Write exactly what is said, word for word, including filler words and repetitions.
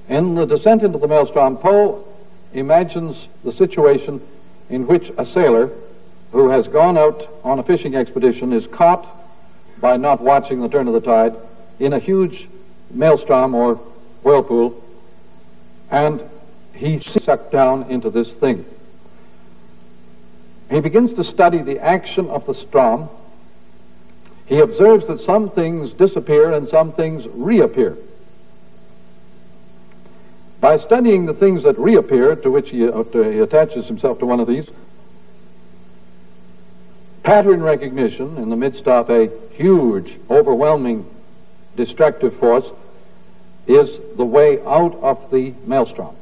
In The Descent into the Maelstrom, Poe imagines the situation in which a sailor who has gone out on a fishing expedition is caught by not watching the turn of the tide in a huge maelstrom or whirlpool, and he's sucked down into this thing. He begins to study the action of the storm. He observes that some things disappear and some things reappear. By studying the things that reappear, to which he, uh, to, he attaches himself to one of these, pattern recognition in the midst of a huge, overwhelming, destructive force is the way out of the maelstrom.